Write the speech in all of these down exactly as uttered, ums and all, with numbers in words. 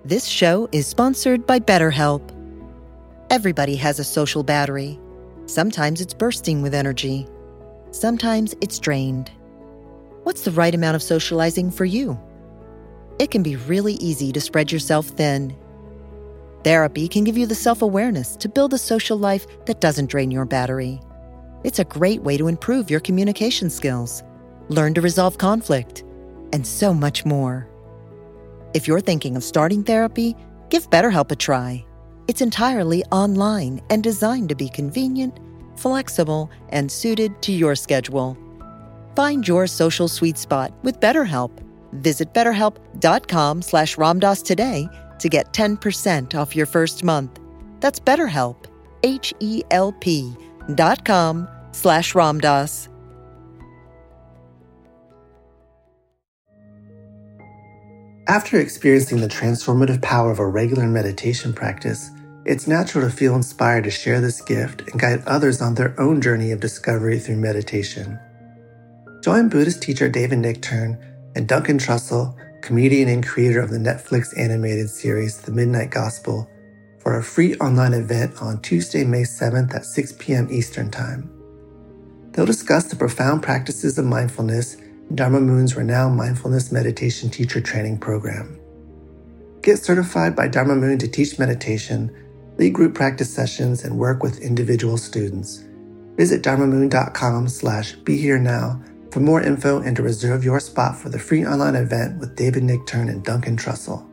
This show is sponsored by BetterHelp. Everybody has a social battery. Sometimes it's bursting with energy. Sometimes it's drained. What's the right amount of socializing for you? It can be really easy to spread yourself thin. Therapy can give you the self-awareness to build a social life that doesn't drain your battery. It's a great way to improve your communication skills, learn to resolve conflict, and so much more. If you're thinking of starting therapy, give BetterHelp a try. It's entirely online and designed to be convenient, flexible, and suited to your schedule. Find your social sweet spot with BetterHelp. Visit betterhelp.com slash Ramdas today to get ten percent off your first month. That's BetterHelp, H-E-L-P dot com slash Ramdas. After experiencing the transformative power of a regular meditation practice, it's natural to feel inspired to share this gift and guide others on their own journey of discovery through meditation. Join Buddhist teacher David Nichtern and Duncan Trussell, comedian and creator of the Netflix animated series The Midnight Gospel, for a free online event on Tuesday, May seventh at six p.m. Eastern Time. They'll discuss the profound practices of mindfulness in Dharma Moon's renowned mindfulness meditation teacher training program. Get certified by Dharma Moon to teach meditation, lead group practice sessions, and work with individual students. Visit dharmamoon.com slash be here now for more info and to reserve your spot for the free online event with David Nichtern and Duncan Trussell.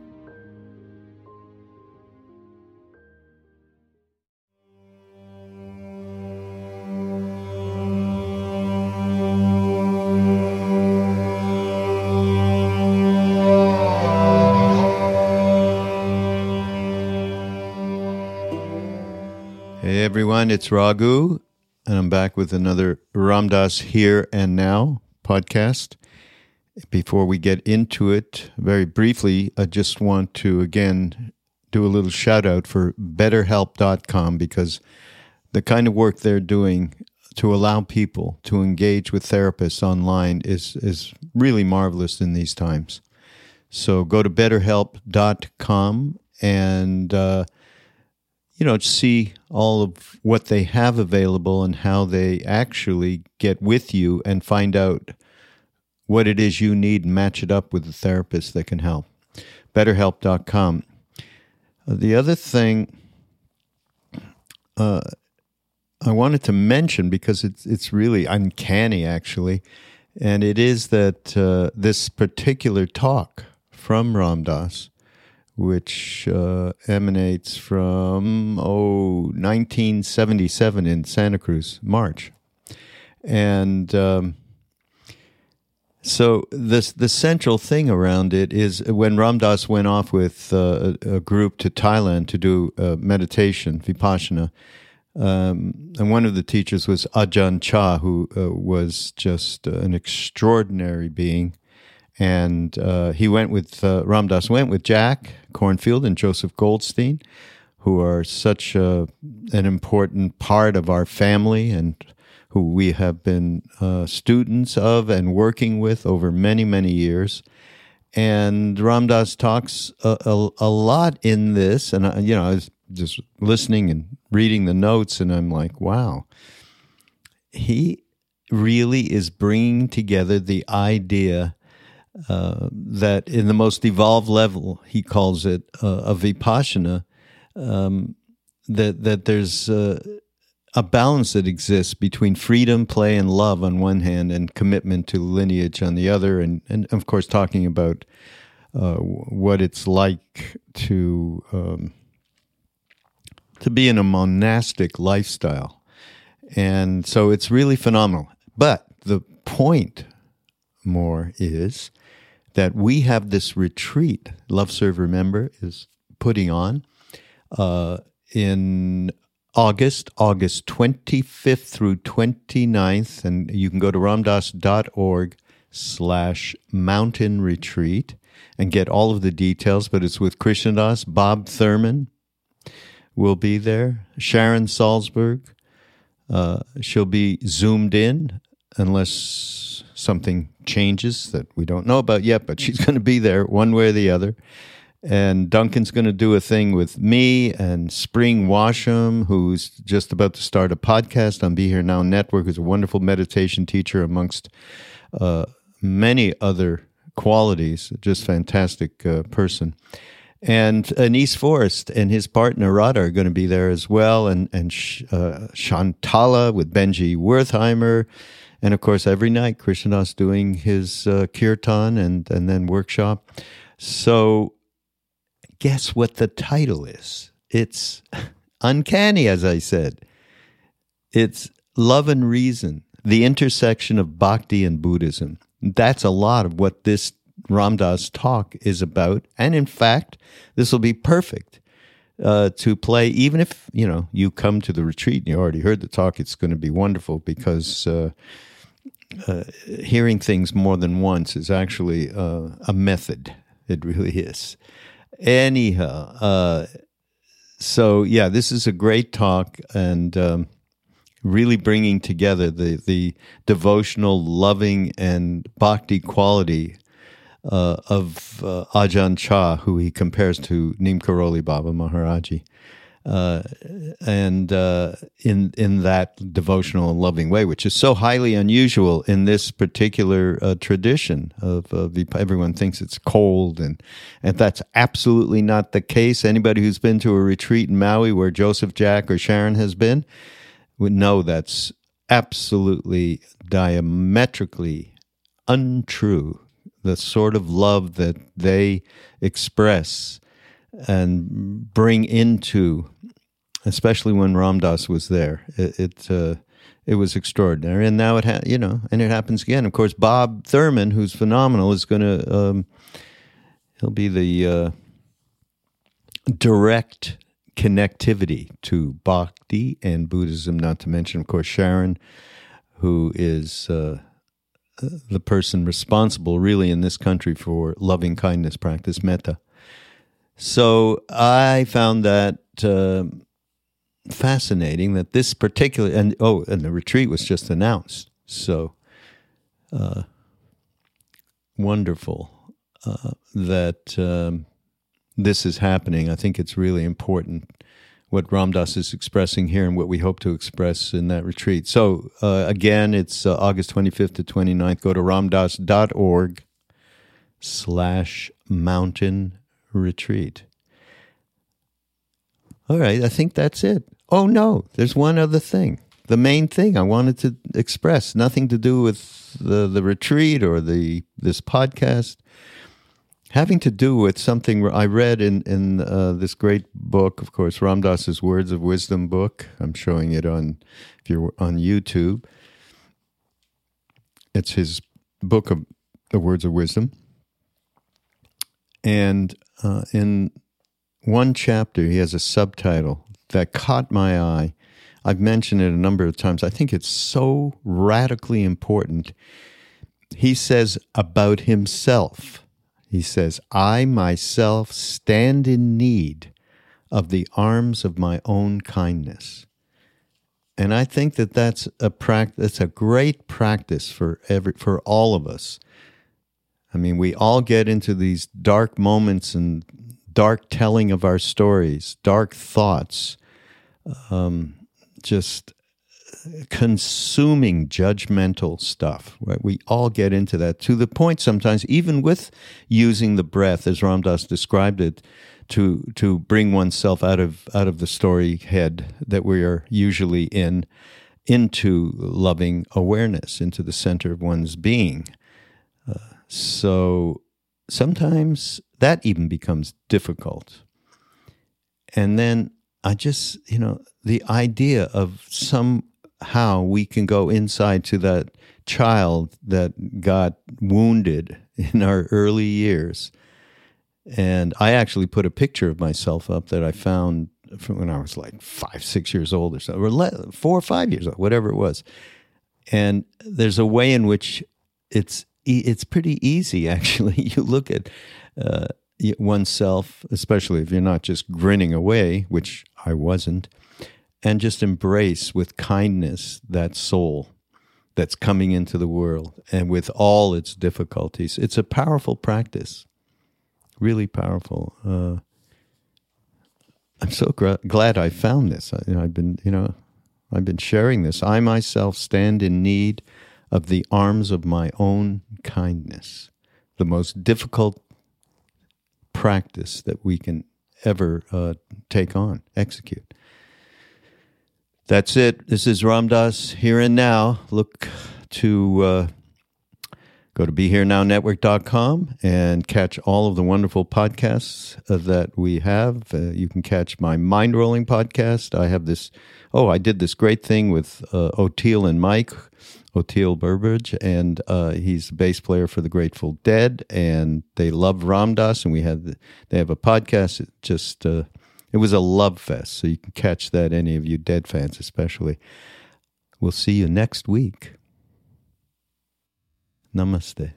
Hey everyone, it's Raghu, and I'm back with another Ramdas Here and Now podcast. Before we get into it, very briefly, I just want to again do a little shout out for better help dot com, because the kind of work they're doing to allow people to engage with therapists online is, is really marvelous in these times. So go to better help dot com and uh, you know, see all of what they have available and how they actually get with you and find out what it is you need and match it up with a therapist that can help. better help dot com. Uh, the other thing uh, I wanted to mention, because it's it's really uncanny actually, and it is that uh, this particular talk from Ram Dass, which uh, emanates from, oh, nineteen seventy-seven in Santa Cruz, March. And um, so this the central thing around it is when Ram Dass went off with uh, a, a group to Thailand to do uh, meditation, Vipassana, um, and one of the teachers was Ajahn Chah, who uh, was just uh, an extraordinary being. And uh, he went with, uh, Ram Dass went with Jack Kornfield and Joseph Goldstein, who are such a, an important part of our family and who we have been uh, students of and working with over many, many years. And Ram Dass talks a, a, a lot in this. And, I, you know, I was just listening and reading the notes, and I'm like, wow, he really is bringing together the idea Uh, that in the most evolved level, he calls it uh, a vipassana, um, that that there's uh, a balance that exists between freedom, play, and love on one hand, and commitment to lineage on the other, and, and of course talking about uh, what it's like to um, to be in a monastic lifestyle. And so it's really phenomenal. But the point more is that we have this retreat Love, Serve, Remember is putting on uh, in August, August twenty-fifth through twenty-ninth, and you can go to ramdas.org slash mountain retreat and get all of the details, but it's with Krishnadas. Bob Thurman will be there, Sharon Salzberg. Uh, she'll be zoomed in unless something changes that we don't know about yet, but she's going to be there one way or the other. And Duncan's going to do a thing with me and Spring Washam, who's just about to start a podcast on Be Here Now Network, who's a wonderful meditation teacher amongst uh, many other qualities, just fantastic uh, person. And Anise Forrest and his partner Radha are going to be there as well, and and uh, Shantala with Benji Wertheimer, and of course every night Krishnadas doing his uh, kirtan and and then workshop. So guess what the title is? It's uncanny, as I said. It's Love and Reason, the intersection of Bhakti and Buddhism. That's a lot of what this Ram Dass talk is about. And in fact, this will be perfect uh, to play, even if, you know, you come to the retreat and you already heard the talk. It's going to be wonderful because uh, uh, hearing things more than once is actually uh, a method. It really is. Anyhow, uh, so yeah, this is a great talk, and um, really bringing together the, the devotional, loving, and bhakti quality uh, of uh, Ajahn Chah, who he compares to Neem Karoli Baba Maharaji, uh, and uh, in in that devotional and loving way, which is so highly unusual in this particular uh, tradition of uh, everyone thinks it's cold, and and that's absolutely not the case. Anybody who's been to a retreat in Maui where Joseph Jack or Sharon has been would know that's absolutely diametrically untrue. The sort of love that they express and bring into, especially when Ram Dass was there, it it, uh, it was extraordinary. And now it ha- you know, and it happens again. Of course, Bob Thurman, who's phenomenal, is going to um, he'll be the uh, direct connectivity to Bhakti and Buddhism. Not to mention, of course, Sharon, who is uh, the person responsible, really, in this country for loving kindness practice, metta. So I found that uh, fascinating that this particular, and oh, and the retreat was just announced. So uh, wonderful uh, that um, this is happening. I think it's really important what Ram Dass is expressing here and what we hope to express in that retreat. So uh, again, it's uh, August twenty-fifth to twenty-ninth. Go to ramdass.org slash mountain retreat. All right, I think that's it. Oh, no, there's one other thing. The main thing I wanted to express, nothing to do with the, the retreat or the this podcast, having to do with something I read in, in uh, this great book, of course, Ram Dass's Words of Wisdom book. I'm showing it on, if you're on YouTube. It's his book of the Words of Wisdom. And uh, in one chapter, he has a subtitle that caught my eye. I've mentioned it a number of times. I think it's so radically important. He says about himself, he says, I myself stand in need of the arms of my own kindness. And I think that that's a practice, that's a great practice for every, for all of us. I mean, we all get into these dark moments and dark telling of our stories, dark thoughts, um, just consuming judgmental stuff. Right? We all get into that to the point sometimes, even with using the breath, as Ram Dass described it, to to bring oneself out of out of the story head that we are usually in, into loving awareness, into the center of one's being. Uh, so sometimes that even becomes difficult. And then I just, you know, the idea of somehow we can go inside to that child that got wounded in our early years. And I actually put a picture of myself up that I found from when I was like five, six years old or so, or le- four or five years old, whatever it was. And there's a way in which it's it's pretty easy, actually. You look at uh, oneself, especially if you're not just grinning away, which I wasn't, and just embrace with kindness that soul that's coming into the world and with all its difficulties. It's a powerful practice. Really powerful. Uh, I'm so gra- glad I found this. I, you know, I've been, you know, I've been sharing this. I myself stand in need of the arms of my own kindness. The most difficult practice that we can ever uh, take on, execute. That's it. This is Ram Dass, Here and Now. Look to uh, go to be here now network dot com and catch all of the wonderful podcasts uh, that we have. Uh, you can catch my Mind Rolling podcast. I have this, oh, I did this great thing with uh, Oteil and Mike, Oteil Burbridge, and uh, he's the bass player for the Grateful Dead, and they love Ram Dass, and we had, they have a podcast. It just, uh, it was a love fest, so you can catch that, any of you Dead fans especially. We'll see you next week. Namaste.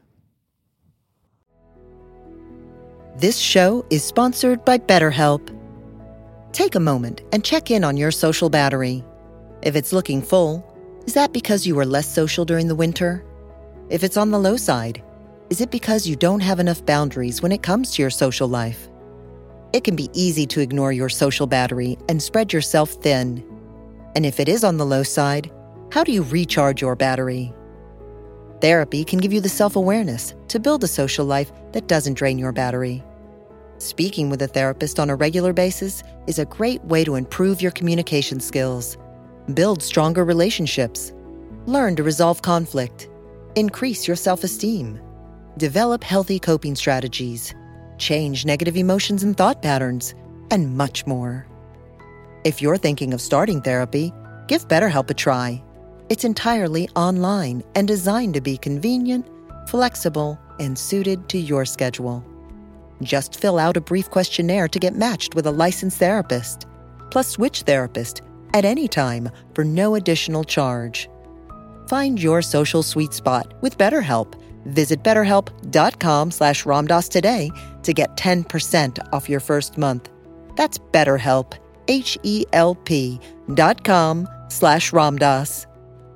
This show is sponsored by BetterHelp. Take a moment and check in on your social battery. If it's looking full, is that because you were less social during the winter? If it's on the low side, is it because you don't have enough boundaries when it comes to your social life? It can be easy to ignore your social battery and spread yourself thin. And if it is on the low side, how do you recharge your battery? Therapy can give you the self-awareness to build a social life that doesn't drain your battery. Speaking with a therapist on a regular basis is a great way to improve your communication skills, build stronger relationships, learn to resolve conflict, increase your self-esteem, develop healthy coping strategies, change negative emotions and thought patterns, and much more. If you're thinking of starting therapy, give BetterHelp a try. It's entirely online and designed to be convenient, flexible, and suited to your schedule. Just fill out a brief questionnaire to get matched with a licensed therapist, plus switch therapist at any time for no additional charge. Find your social sweet spot with BetterHelp. Visit betterhelp.com slash ramdas today to get ten percent off your first month. That's BetterHelp, H-E-L-P dot com slash ramdas.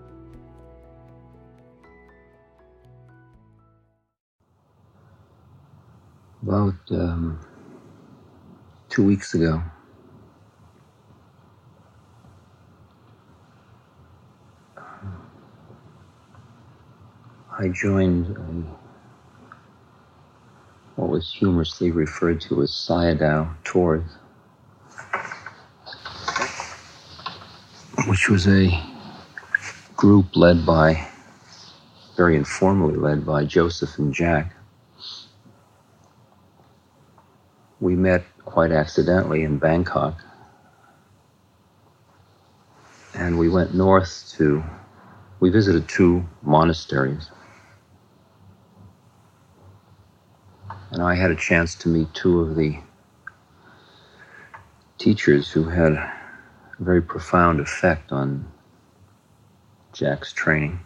About um, two weeks ago, I joined a, what was humorously referred to as Sayadaw Tours, which was a group led by, very informally led by Joseph and Jack. We met quite accidentally in Bangkok, and we went north to, we visited two monasteries. And I had a chance to meet two of the teachers who had a very profound effect on Jack's training.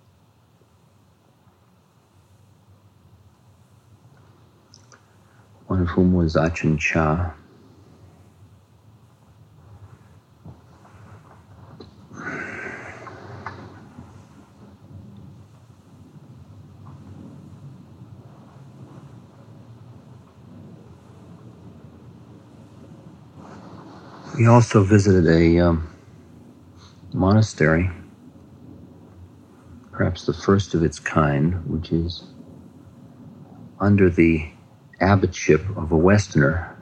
One of whom was Ajahn Chah. We also visited a um, monastery, perhaps the first of its kind, which is under the abbotship of a Westerner,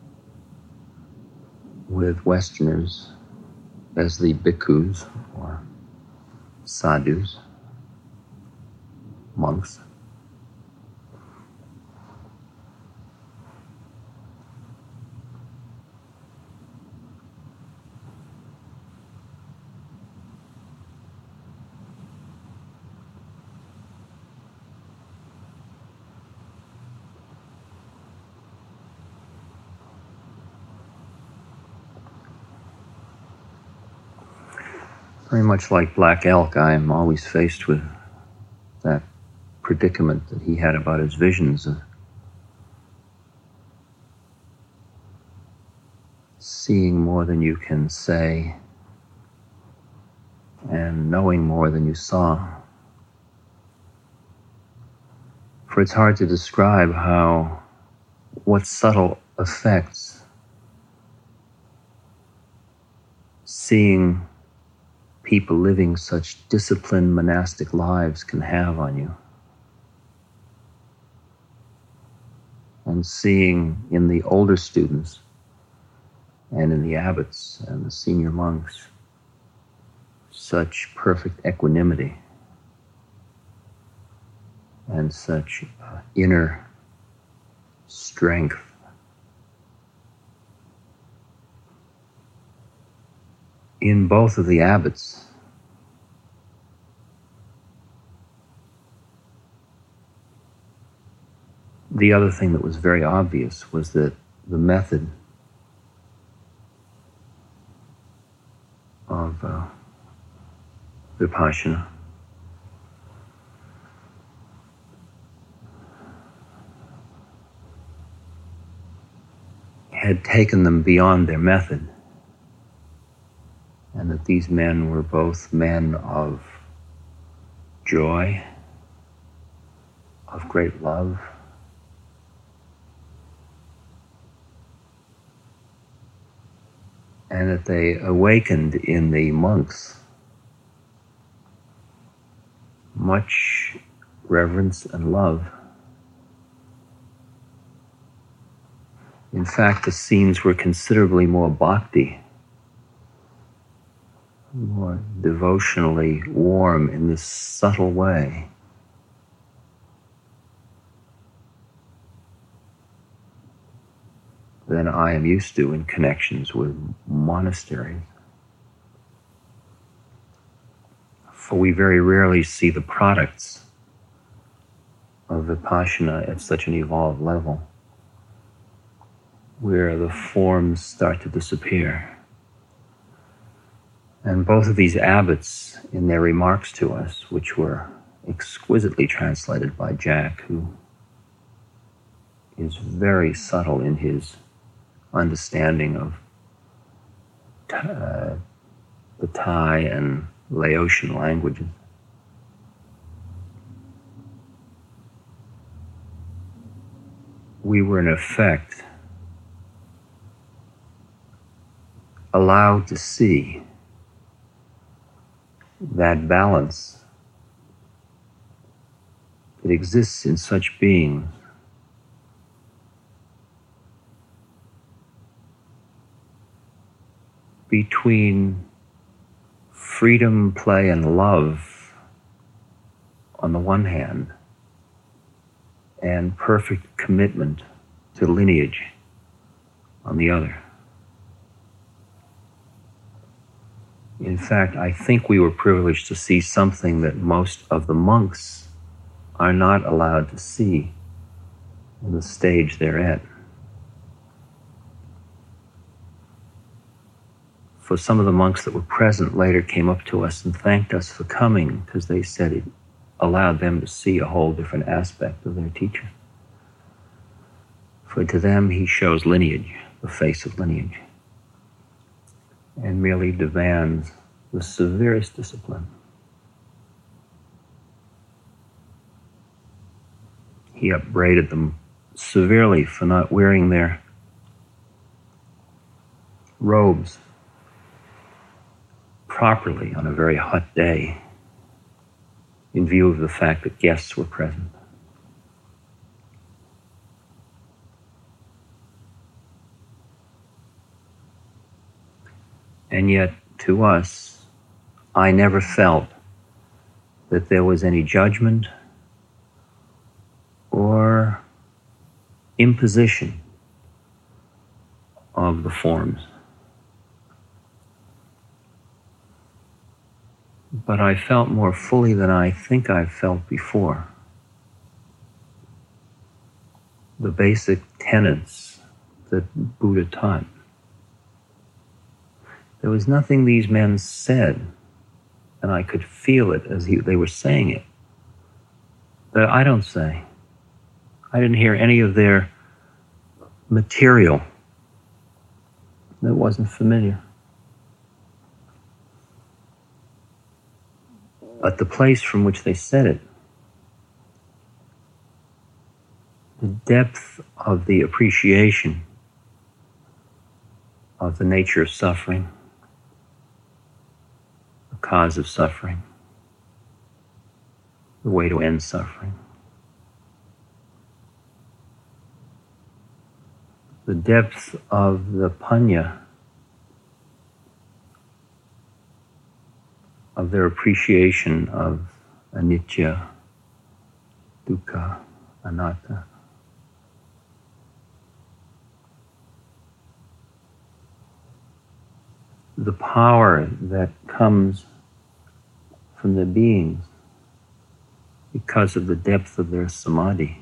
with Westerners as the bhikkhus or sadhus, monks. Very much like Black Elk, I am always faced with that predicament that he had about his visions of seeing more than you can say and knowing more than you saw. For it's hard to describe how what subtle effects seeing people living such disciplined monastic lives can have on you. And seeing in the older students and in the abbots and the senior monks such perfect equanimity and such uh, inner strength. In both of the abbots, the other thing that was very obvious was that the method of uh, Vipassana had taken them beyond their method, and that these men were both men of joy, of great love, and that they awakened in the monks much reverence and love. In fact, the scenes were considerably more bhakti, more devotionally warm in this subtle way. Than I am used to in connections with monasteries. For we very rarely see the products of Vipassana at such an evolved level, where the forms start to disappear. And both of these abbots, in their remarks to us, which were exquisitely translated by Jack, who is very subtle in his understanding of uh, the Thai and Laotian languages. We were in effect allowed to see that balance that exists in such beings between freedom, play, and love on the one hand, and perfect commitment to lineage on the other. In fact, I think we were privileged to see something that most of the monks are not allowed to see in the stage they're at. For some of the monks that were present later came up to us and thanked us for coming because they said it allowed them to see a whole different aspect of their teacher. For to them, he shows lineage, the face of lineage, and merely demands the severest discipline. He upbraided them severely for not wearing their robes properly on a very hot day, in view of the fact that guests were present. And yet, to us, I never felt that there was any judgment or imposition of the forms. But I felt more fully than I think I've felt before the basic tenets that Buddha taught. There was nothing these men said, and I could feel it as he, they were saying it, that I don't say. I didn't hear any of their material that wasn't familiar. But the place from which they said it the depth of the appreciation of the nature of suffering, the cause of suffering, the way to end suffering. The depth of the punya, of their appreciation of anicca, dukkha, anatta. The power that comes from the beings because of the depth of their samadhi,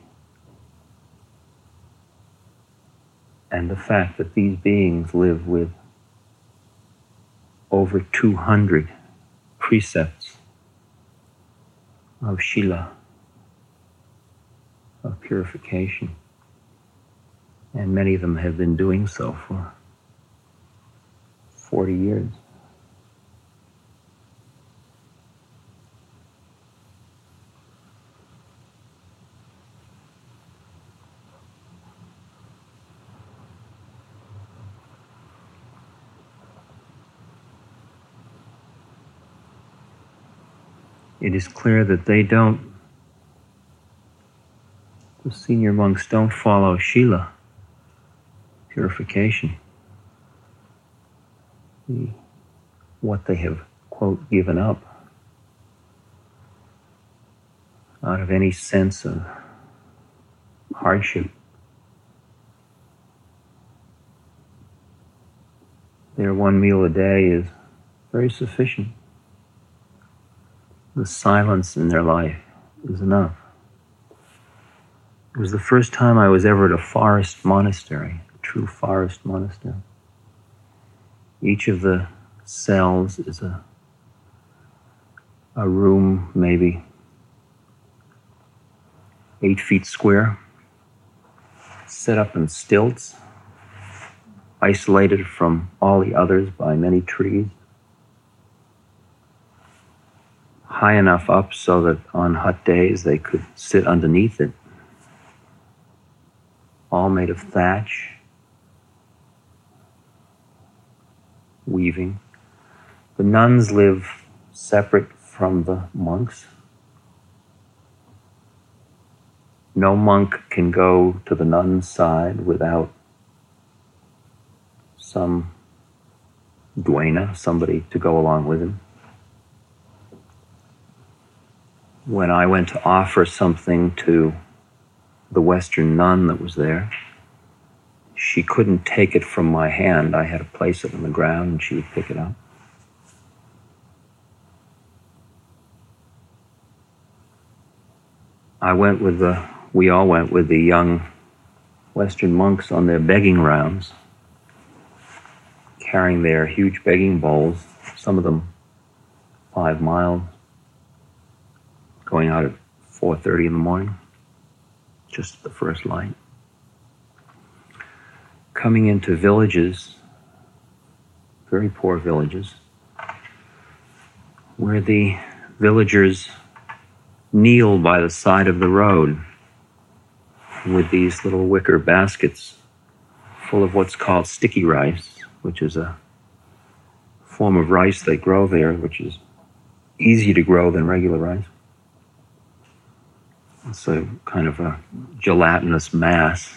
and the fact that these beings live with over two hundred precepts of shila, of purification, and many of them have been doing so for forty years. It is clear that they don't, the senior monks don't follow shila, purification. The, what they have, quote, given up out of any sense of hardship. Their one meal a day is very sufficient. The silence in their life is enough. It was the first time I was ever at a forest monastery, a true forest monastery. Each of the cells is a, a room maybe eight feet square, set up in stilts, isolated from all the others by many trees, high enough up so that on hot days they could sit underneath it, all made of thatch, weaving. The nuns live separate from the monks. No monk can go to the nun's side without some duenna, somebody to go along with him. When I went to offer something to the Western nun that was there, she couldn't take it from my hand. I had to place it on the ground and she would pick it up. I went with the, we all went with the young Western monks on their begging rounds, carrying their huge begging bowls, some of them five miles, going out at four thirty in the morning, just the first light. Coming into villages, very poor villages, where the villagers kneel by the side of the road with these little wicker baskets full of what's called sticky rice, which is a form of rice they grow there, which is easier to grow than regular rice. It's a kind of a gelatinous mass.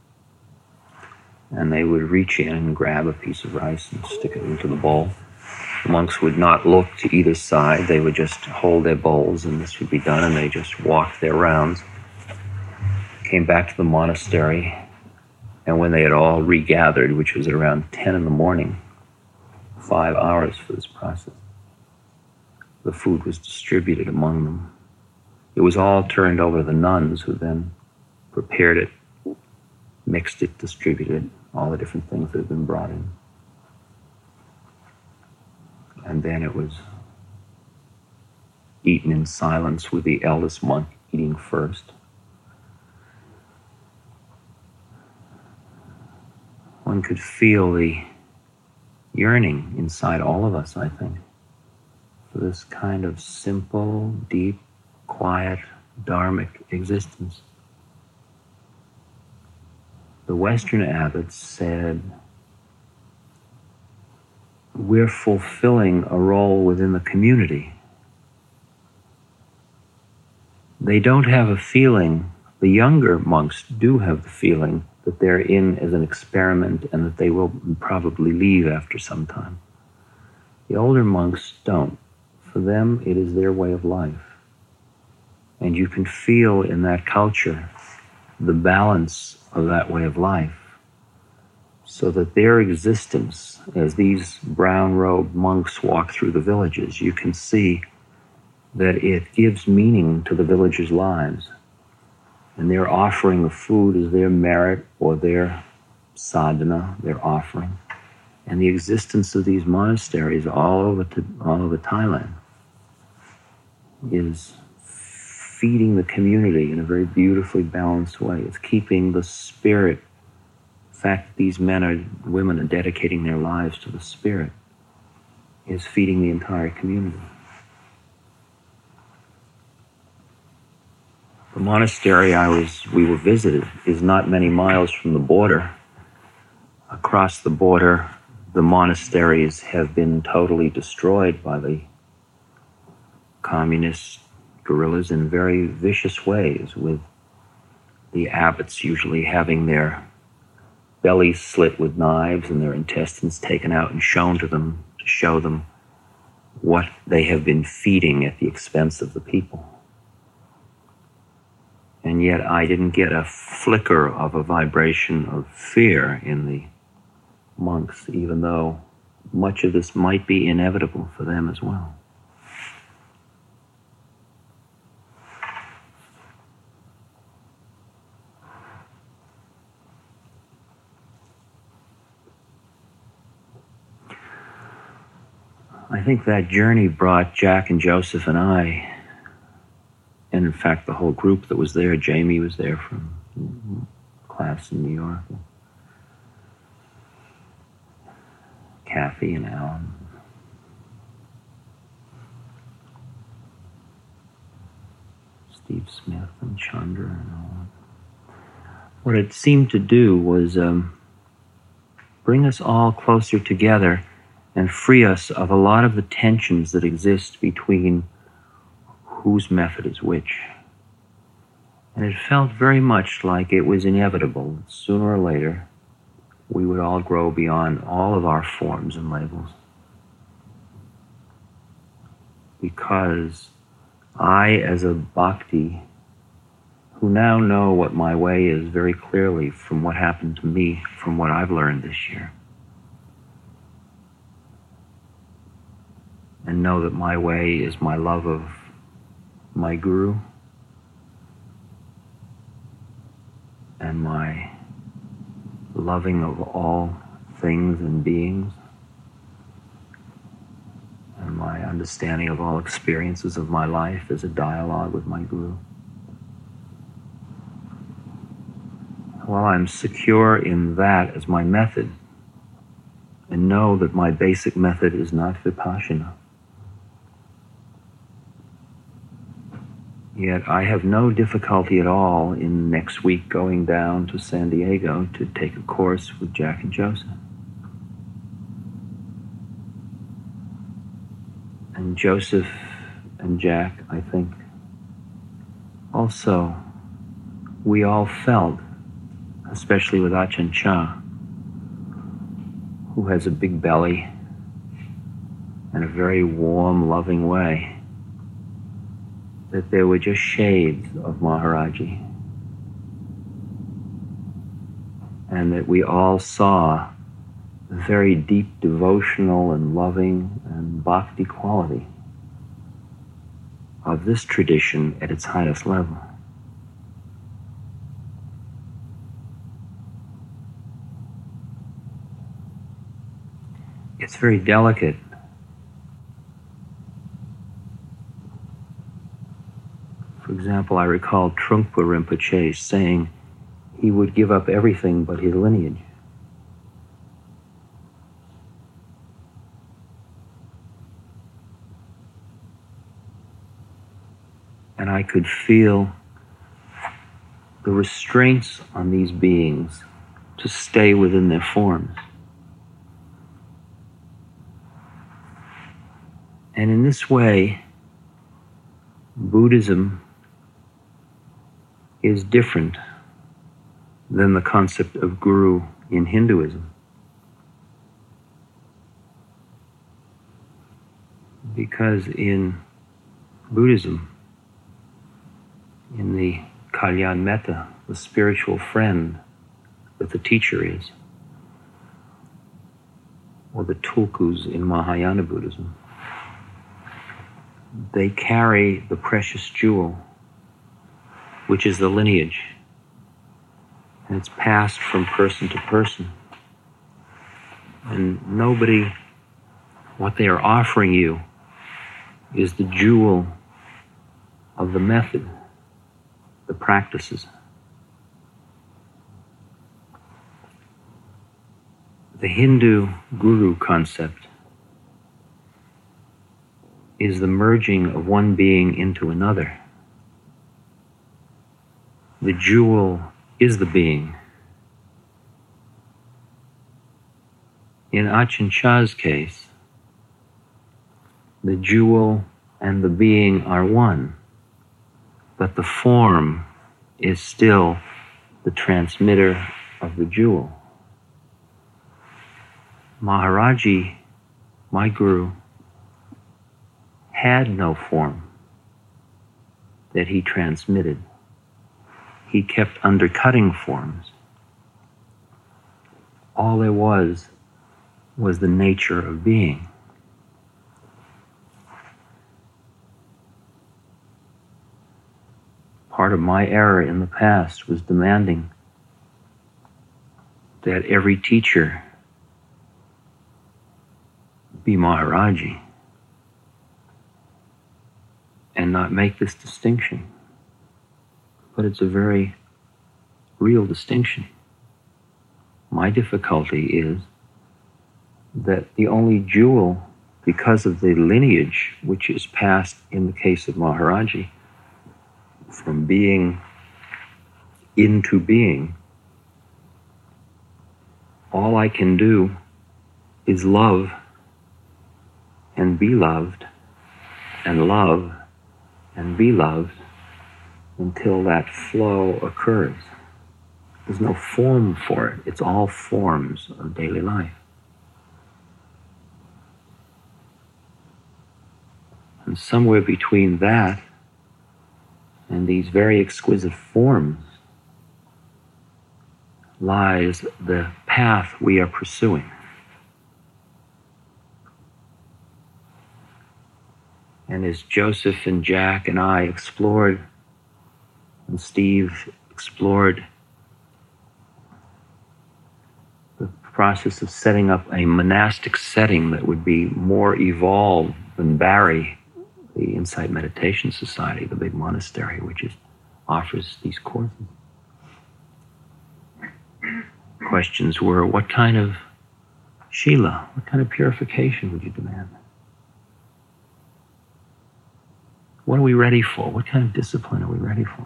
And they would reach in and grab a piece of rice and stick it into the bowl. The monks would not look to either side. They would just hold their bowls and this would be done, and they just walked their rounds. Came back to the monastery, and when they had all regathered, which was at around ten in the morning, five hours for this process, the food was distributed among them. It was all turned over to the nuns, who then prepared it, mixed it, distributed it, all the different things that had been brought in. And then it was eaten in silence, with the eldest monk eating first. One could feel the yearning inside all of us, I think, for this kind of simple, deep, quiet, dharmic existence. the Western abbots said, we're fulfilling a role within the community. They don't have a feeling, the younger monks do have the feeling that they're in as an experiment and that they will probably leave after some time. The older monks don't. For them, it is their way of life. And you can feel in that culture the balance of that way of life, so that their existence, as these brown-robed monks walk through the villages, you can see that it gives meaning to the villagers' lives. And their offering of food is their merit or their sadhana, their offering. And the existence of these monasteries all over, to, all over Thailand is feeding the community in a very beautifully balanced way. It's keeping the spirit. The fact that these men or women are dedicating their lives to the spirit is feeding the entire community. The monastery I was, we were visited is not many miles from the border. Across the border, the monasteries have been totally destroyed by the communist guerrillas in very vicious ways, with the abbots usually having their bellies slit with knives and their intestines taken out and shown to them to show them what they have been feeding at the expense of the people. And yet I didn't get a flicker of a vibration of fear in the monks, even though much of this might be inevitable for them as well. I think that journey brought Jack and Joseph and I, and in fact the whole group that was there, Jamie was there from class in New York, Kathy and Alan, Steve Smith and Chandra and all that. What it seemed to do was um, bring us all closer together and free us of a lot of the tensions that exist between whose method is which. And it felt very much like it was inevitable that sooner or later we would all grow beyond all of our forms and labels. Because I, as a bhakti, who now know what my way is very clearly from what happened to me, from what I've learned this year, and know that my way is my love of my guru and my loving of all things and beings and my understanding of all experiences of my life as a dialogue with my guru. While I'm secure in that as my method, and know that my basic method is not Vipassana, yet I have no difficulty at all in next week going down to San Diego to take a course with Jack and Joseph. And Joseph and Jack, I think, also, we all felt, especially with Ajahn Chah, who has a big belly and a very warm, loving way, that there were just shades of Maharaji. And that we all saw the very deep devotional and loving and bhakti quality of this tradition at its highest level. It's very delicate. For example, I recall Trungpa Rinpoche saying he would give up everything but his lineage. And I could feel the restraints on these beings to stay within their forms. And in this way, Buddhism is different than the concept of guru in Hinduism. Because in Buddhism, in the Kalyan Metta, the spiritual friend that the teacher is, or the tulkus in Mahayana Buddhism, they carry the precious jewel, which is the lineage, and it's passed from person to person. And nobody, what they are offering you is the jewel of the method, the practices. The Hindu guru concept is the merging of one being into another. The jewel is the being. In Ajahn Chah's case, the jewel and the being are one, but the form is still the transmitter of the jewel. Maharaji, my guru, had no form that he transmitted. He kept undercutting forms. All there was was the nature of being. Part of my error in the past was demanding that every teacher be Maharaji and not make this distinction. But it's a very real distinction. My difficulty is that the only jewel, because of the lineage which is passed in the case of Maharaji, from being into being, all I can do is love and be loved and love and be loved until that flow occurs. There's no form for it. It's all forms of daily life. And somewhere between that and these very exquisite forms lies the path we are pursuing. And as Joseph and Jack and I explored, and Steve explored the process of setting up a monastic setting that would be more evolved than Barry, the Insight Meditation Society, the big monastery, which is, offers these courses. Questions were, what kind of Shila, what kind of purification would you demand? What are we ready for? What kind of discipline are we ready for?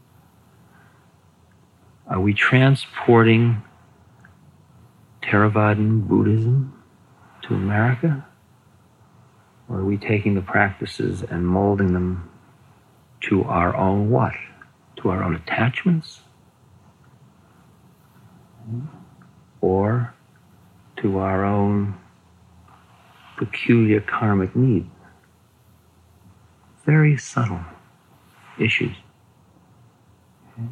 Are we transporting Theravadan Buddhism to America? Or are we taking the practices and molding them to our own what? To our own attachments? Or to our own peculiar karmic needs? Very subtle issues. Okay.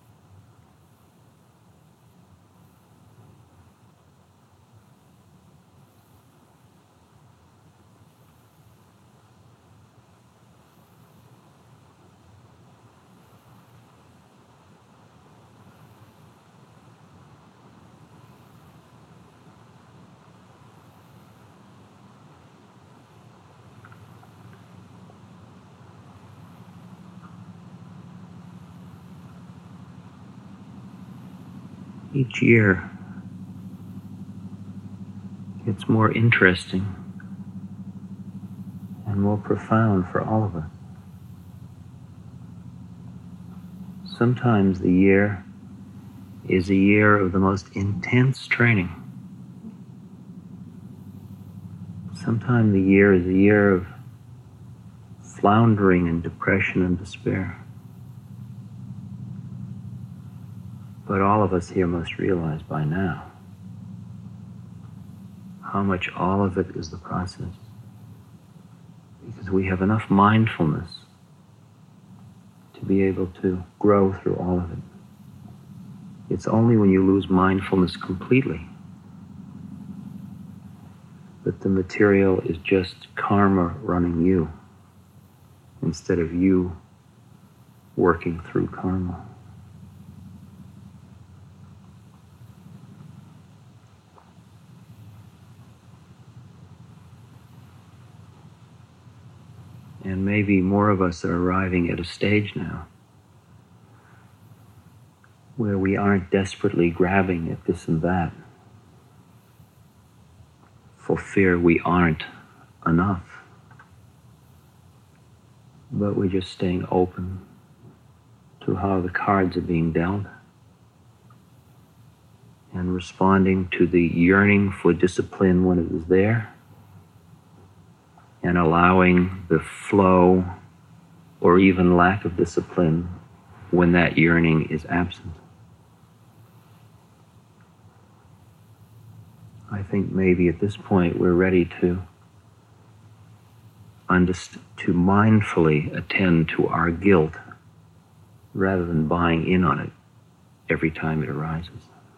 Each year gets more interesting and more profound for all of us. Sometimes the year is a year of the most intense training. Sometimes the year is a year of floundering and depression and despair. But all of us here must realize by now how much all of it is the process. Because we have enough mindfulness to be able to grow through all of it. It's only when you lose mindfulness completely that the material is just karma running you instead of you working through karma. And maybe more of us are arriving at a stage now where we aren't desperately grabbing at this and that for fear we aren't enough. But we're just staying open to how the cards are being dealt and responding to the yearning for discipline when it is there, and allowing the flow or even lack of discipline when that yearning is absent. I think maybe at this point we're ready to underst- to mindfully attend to our guilt rather than buying in on it every time it arises.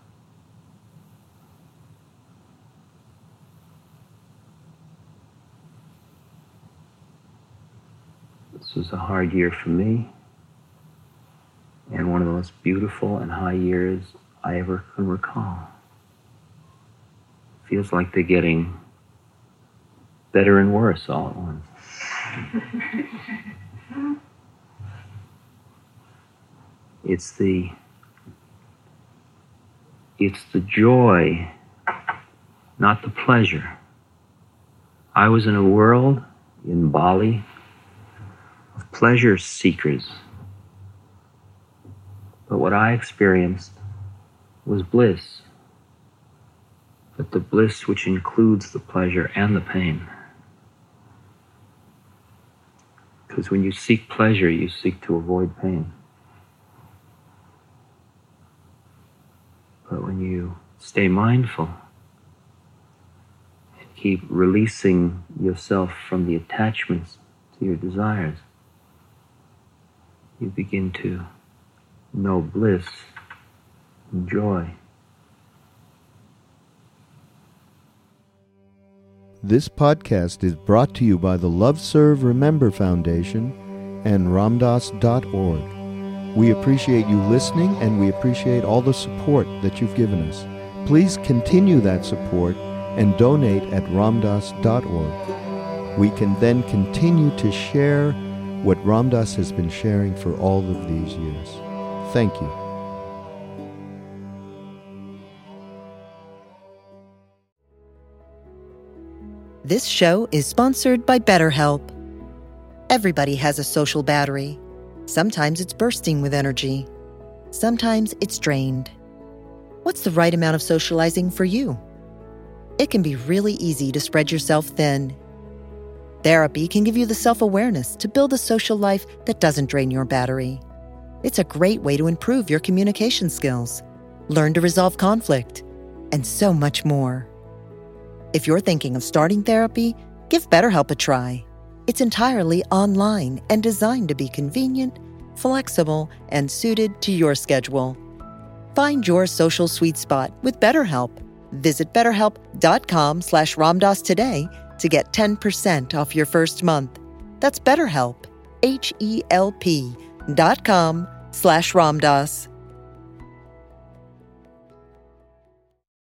This was a hard year for me, and one of the most beautiful and high years I ever can recall. Feels like they're getting better and worse all at once. It's the it's the joy, not the pleasure. I was in a world in Bali of pleasure seekers. But what I experienced was bliss. But the bliss which includes the pleasure and the pain. Because when you seek pleasure, you seek to avoid pain. But when you stay mindful and keep releasing yourself from the attachments to your desires, you begin to know bliss and joy. This podcast is brought to you by the Love Serve Remember Foundation and ramdas dot org. We appreciate you listening, and we appreciate all the support that you've given us. Please continue that support and donate at ramdas dot org. We can then continue to share what Ram Dass has been sharing for all of these years. Thank you. This show is sponsored by BetterHelp. Everybody has a social battery. Sometimes it's bursting with energy. Sometimes it's drained. What's the right amount of socializing for you? It can be really easy to spread yourself thin. Therapy can give you the self-awareness to build a social life that doesn't drain your battery. It's a great way to improve your communication skills, learn to resolve conflict, and so much more. If you're thinking of starting therapy, give BetterHelp a try. It's entirely online and designed to be convenient, flexible, and suited to your schedule. Find your social sweet spot with BetterHelp. Visit betterhelp.com slash ramdas today to get ten percent off your first month. That's BetterHelp, H E L P dot com slash ramdas.